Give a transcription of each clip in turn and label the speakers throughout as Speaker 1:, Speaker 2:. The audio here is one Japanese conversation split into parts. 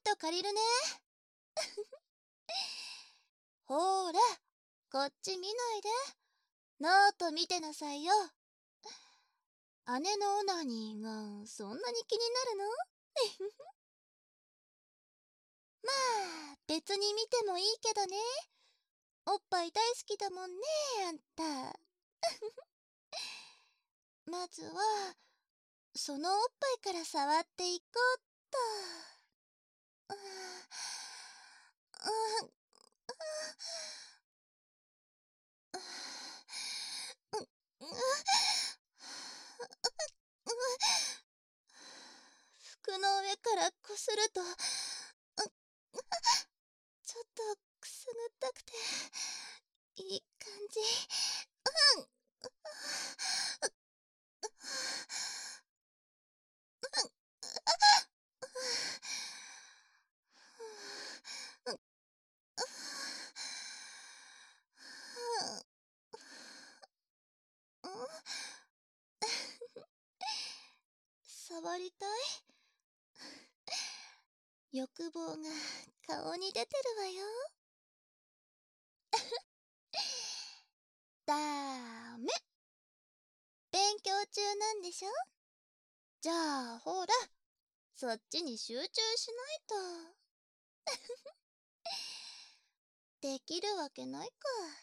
Speaker 1: ト借りるね。ほーら、こっち見ないで。ノート見てなさいよ。姉のオナニーがそんなに気になるの？まあ、別に見てもいいけどね。おっぱい大好きだもんね、あんた。まずは、そのおっぱいから触っていこうっと。うーん、うーん、うーん、服の上からこすると、ちょっとくすぐったくて、いい感じ。うん、触りたい？欲望が顔に出てるわよ。ダメ。勉強中なんでしょ？じゃあほら、そっちに集中しないと。できるわけないか。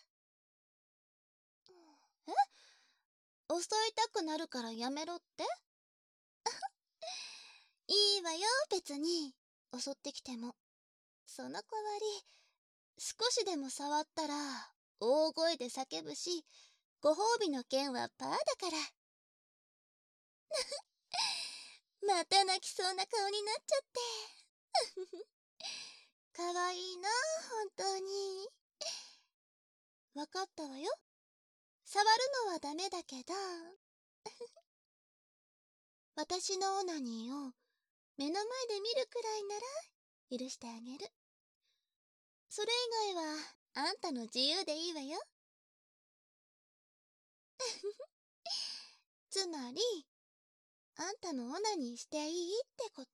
Speaker 1: え、襲いたくなるからやめろって？いいわよ、別に。襲ってきても。その代わり、少しでも触ったら、大声で叫ぶし、ご褒美の件はパーだから。また泣きそうな顔になっちゃって。かわいいな、本当に。わかったわよ。触るのはダメだけど、私のオナニーを目の前で見るくらいなら許してあげる。それ以外はあんたの自由でいいわよ。つまり、あんたのオナニーしていいってこと。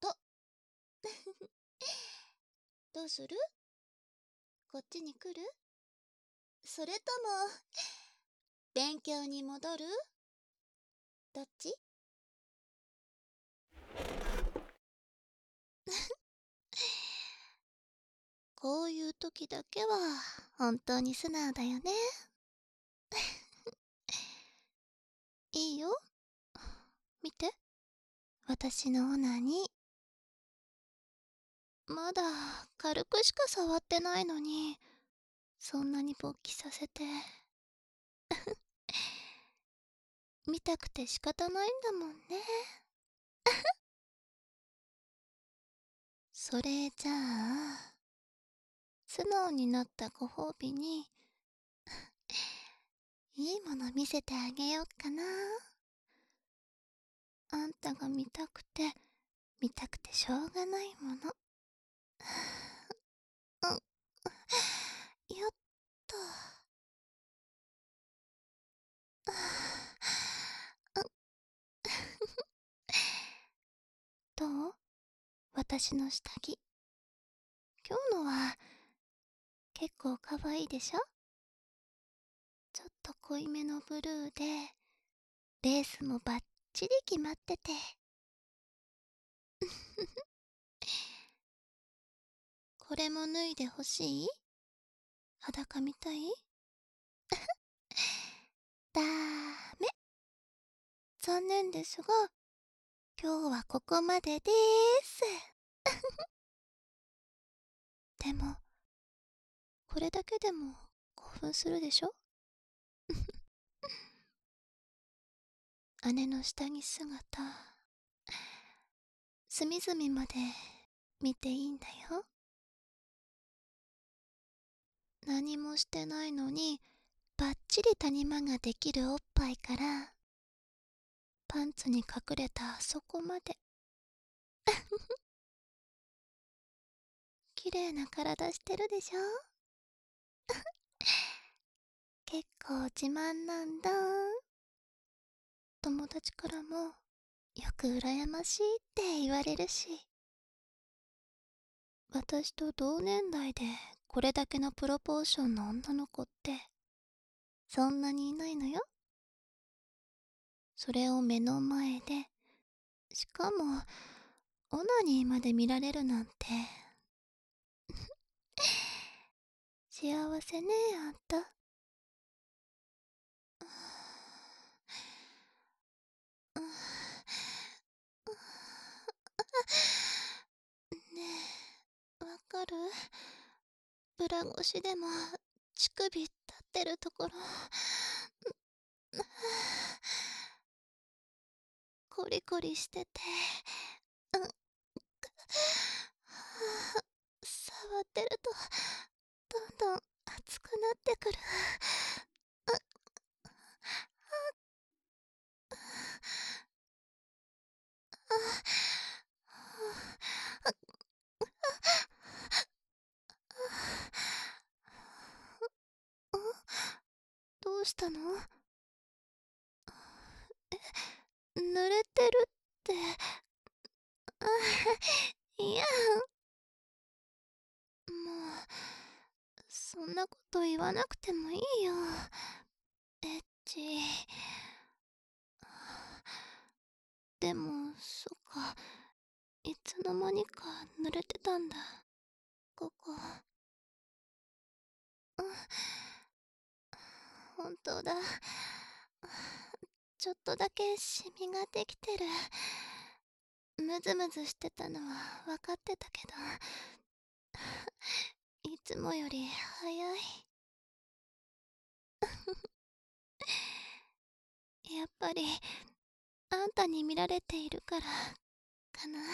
Speaker 1: どうする？こっちに来る？それとも、勉強に戻る？どっち？こういう時だけは本当に素直だよね。いいよ。見て。私のオナニー。まだ軽くしか触ってないのに、そんなに勃起させて。見たくて仕方ないんだもんね。それじゃあ、素直になったご褒美に、いいもの見せてあげようかな。あんたが見たくてしょうがないもの。うん、よっと。どう？私の下着。今日のは結構可愛いでしょ？ちょっと濃いめのブルーで、レースもバッチリ決まってて。これも脱いでほしい？裸見たい？ダメ。残念ですが、今日はここまででーす。でも、これだけでも興奮するでしょ？姉の下着姿、隅々まで見ていいんだよ。何もしてないのに、バッチリ谷間ができるおっぱいから、パンツに隠れたあそこまで。綺麗な体してるでしょ？結構自慢なんだ。友達からもよく羨ましいって言われるし。 私と同年代でこれだけのプロポーションの女の子ってそんなにいないのよ。それを目の前で、しかもオナニーまで見られるなんて幸せねえ、あんた。ねえ、わかる？ブラ越しでも乳首立ってるところ、コリコリしてて、うん、触ってるとどんどん熱くなってくる。どうしたの？濡れてるって。いや、もうそんなこと言わなくてもいいよ。エッチ。でもそっか、いつの間にか濡れてたんだ、ここ。本当だ。ちょっとだけシミができてる。ムズムズしてたのは分かってたけど、いつもより早い。やっぱりあんたに見られているからかな。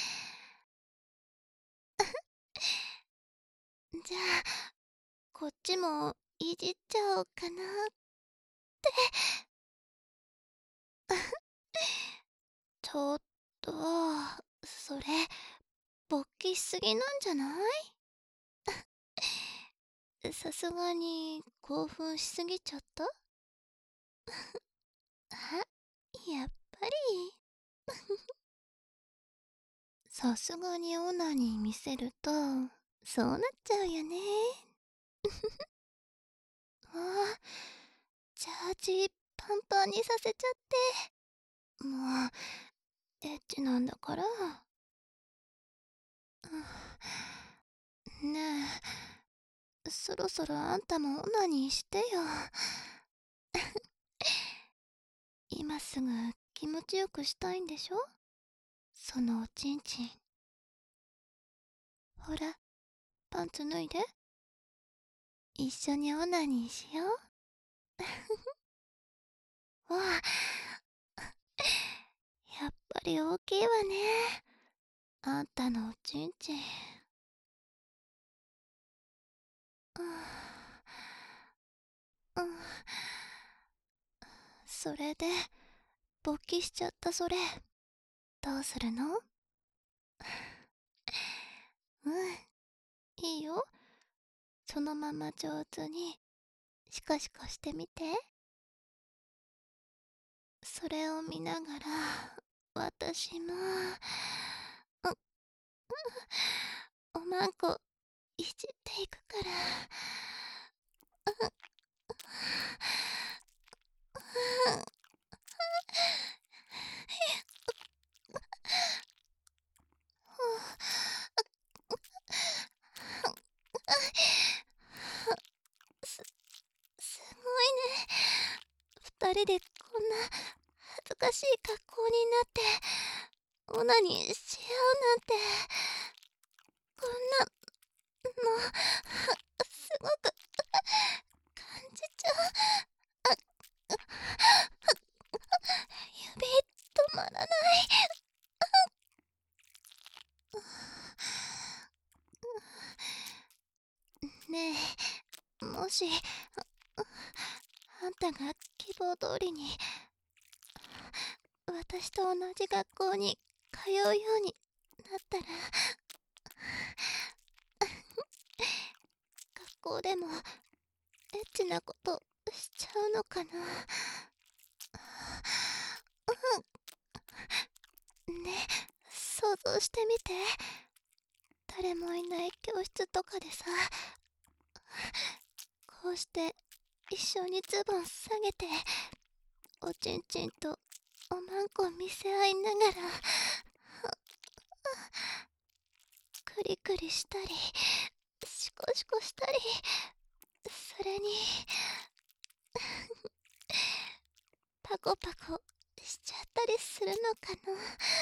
Speaker 1: じゃあこっちもいじっちゃおうかな。ちょっとそれ勃起しすぎなんじゃない？さすがに興奮しすぎちゃった？あ、やっぱり。さすがにオナに見せるとそうなっちゃうよね。あ、ジャージパンパンにさせちゃって。もうエッチなんだから。ねえ、そろそろあんたもオナニーしてよ。今すぐ気持ちよくしたいんでしょ？そのおちんちん。ほら、パンツ脱いで。一緒にオナニーしよう。わあ、やっぱり大きいわね。あんたのおちんちん。うん、うん。それで、勃起しちゃったそれ。どうするの？うん、いいよ。そのまま上手に、シカシカしてみて。それを見ながら、私も、おまんこ、いじっていくから。す、すごいね。二人でこんな恥ずかしい格好になって、オナニーし合うなんて、こんなの、すごく感じちゃう。指止まらない。ねえ、もし、あんたが希望通りに、私と同じ学校に通うようになったら、学校でもエッチなことしちゃうのかな。ね、想像してみて。 誰もいない教室とかでさ、こうして一緒にズボン下げて、おちんちんとおまんこ見せ合いながら、クリクリしたり、シコシコしたり、それに、パコパコしちゃったりするのかな。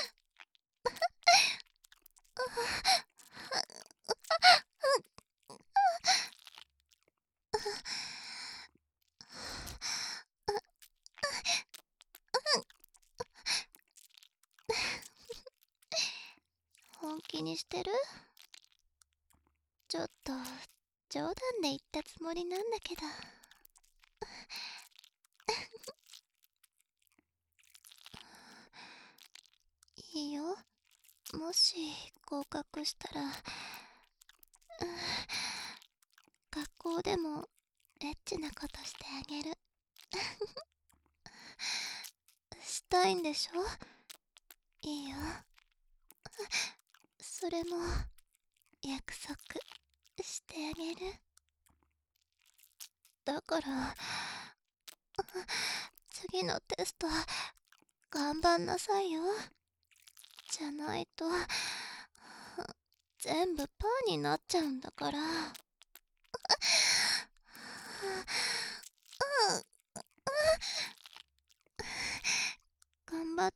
Speaker 1: 本気にしてる？ちょっと冗談で言ったつもりなんだけど。いいよ、もし合格したら、学校でもエッチなことしてあげる。したいんでしょ？いいよ、それも約束してあげる。だから次のテスト頑張んなさいよ。じゃないと全部パーになっちゃうんだから。頑張って。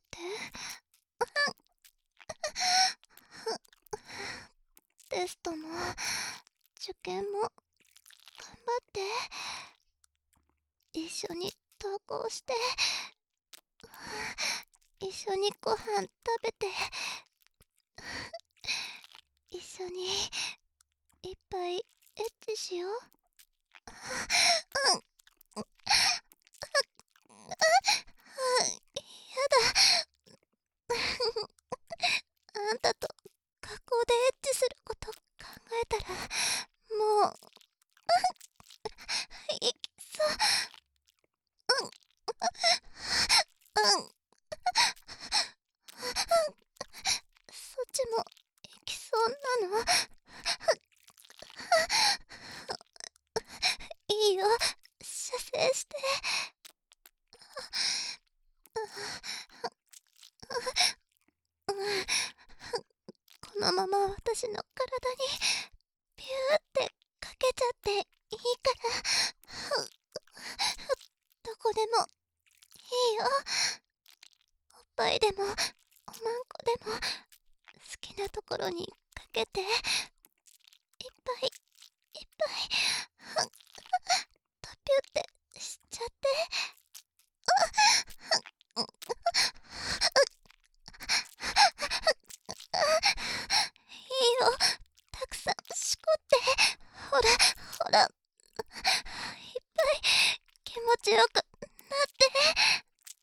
Speaker 1: テストも受験も頑張って。一緒に登校して、一緒にご飯食べて、一緒にいっぱいエッチしよう。あんたと学校でエッチすること考えたら、もういきそう。そっちもいきそうなの？いいよ、射精して。このまま私の体にピューってかけちゃっていいから。どこでもいいよ。おっぱいでもおまんこでも好きなところにかけて、いっぱいいっぱいとピュってしちゃって。いいよ、たくさんしこって。ほらほら、いっぱい気持ちよくなって。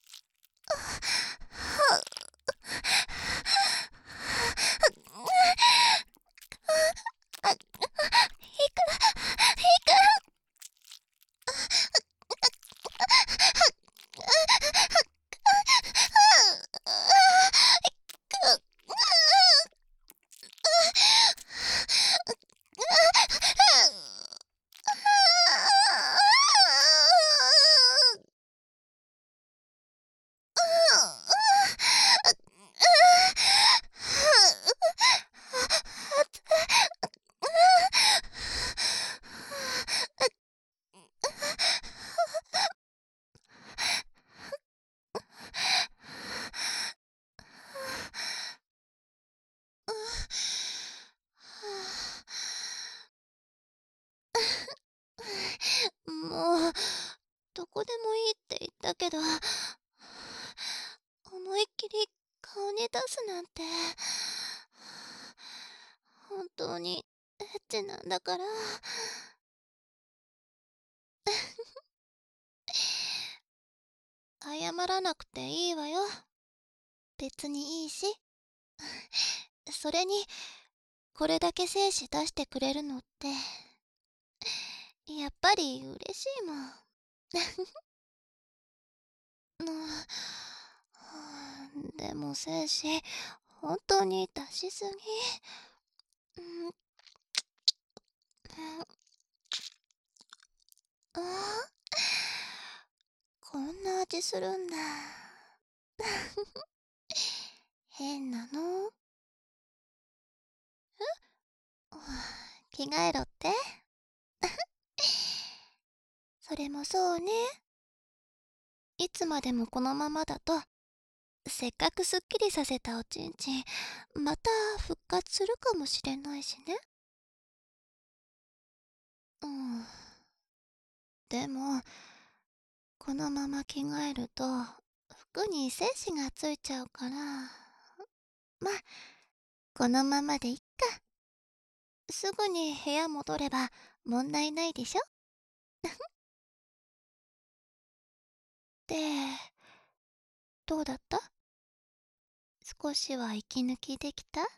Speaker 1: あ、いいからいいから。もうどこでもいいって言ったけど、思いっきり顔に出すなんて、本当にエッチなんだから。謝らなくていいわよ。別にいいし。それにこれだけ精子出してくれるのってやっぱり嬉しいもん。でも精子本当に出しすぎ。 うん、あー、こんな味するんだ。変なの。はあ、着替えろって。それもそうね。いつまでもこのままだと、せっかくすっきりさせたおちんちん、また復活するかもしれないしね。うん。でも、このまま着替えると、服に精子がついちゃうから、まあ、このままでいっか。すぐに部屋戻れば問題ないでしょ。で、どうだった？少しは息抜きできた？うん、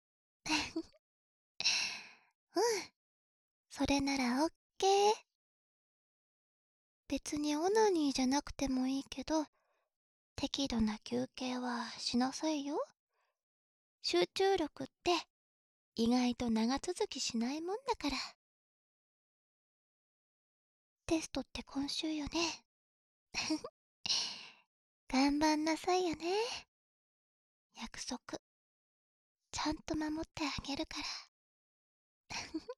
Speaker 1: それならオッケー。別にオナニーじゃなくてもいいけど、適度な休憩はしなさいよ。集中力って意外と長続きしないもんだから。テストって今週よね。頑張んなさいよね。約束、ちゃんと守ってあげるから。